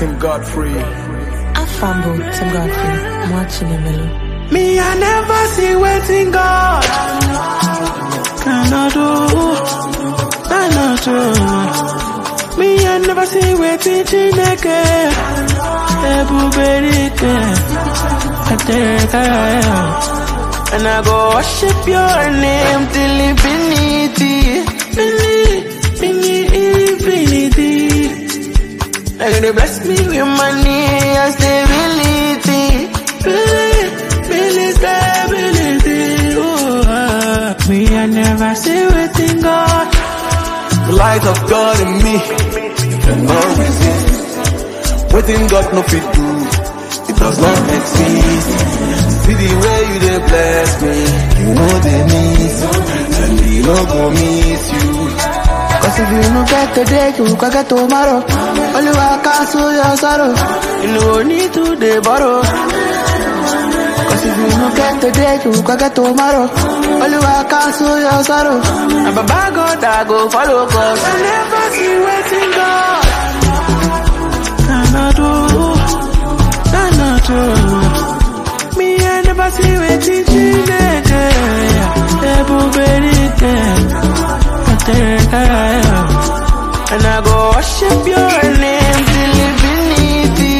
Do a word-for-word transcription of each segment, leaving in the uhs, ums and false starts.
Tim Godfrey. I fumble Tim Godfrey. I'm watching the middle. Me, I never see waiting God cannot do, cannot do. Me, I never see waiting Chineke. Ebu berike, ateka. And I go worship your name till infinity, infinity. You're gonna bless me with money and stability, stability. Oh, uh, me I never see waiting God. The light of God in me, you cannot resist. Waiting God no fit do, it does not exist. See the way you dey bless me, you know they miss, and we no go miss you. Cause if you no get today, you can get tomorrow. Only one cancel your sorrow. You no need to dey borrow. Cause if you no get today, you can get tomorrow. Only one cancel your sorrow. And Baba God I go follow. Cause I never see waiting God cannot do, cannot do. Me I never see waiting Chineke. Ebu berike, ateka. And I go worship your name till infinity,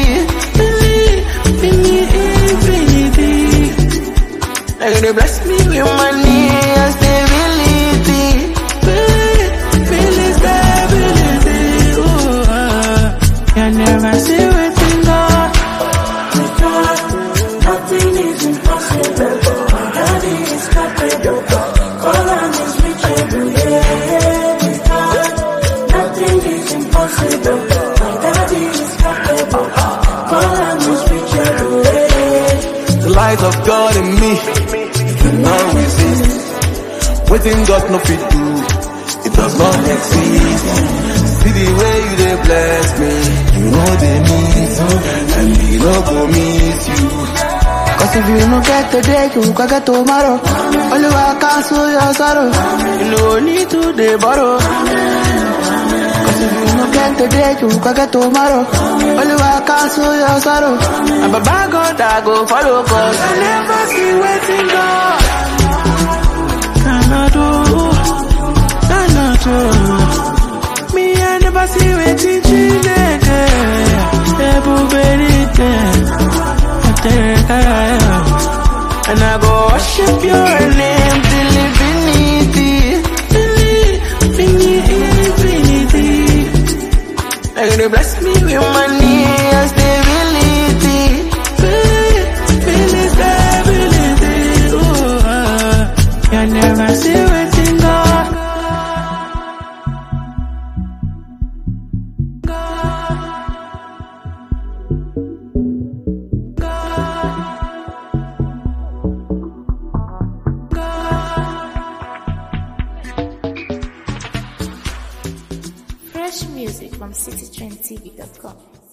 infinity. You're gonna bless me with money and stability, stability. Oh, uh, you never see waiting God. With God, nothing is impossible. My daddy is capable. Call on his reachable. Yeah, with God, nothing is impossible. My daddy is capable. Call on his reachable. The light of God in me, you cannot resist. Waiting God no fit do, it does not exist. See the way you dey bless me, you know they miss, and we no go miss you. Cause if you no get today, you can get tomorrow. Only one cancel your sorrow. You no need to dey borrow. Cause if you no get today, you can get tomorrow. Only one cancel your sorrow. And Baba God I go follow. Cause I never see waiting God cannot do, cannot do. Me I never see waiting Chineke. Ebu berike, ateka. And I go worship your name till infinity, infinity. You're gonna bless me with money and stability, stability. Oh, uh, you never see waiting God. Fresh music from city trend t v dot com.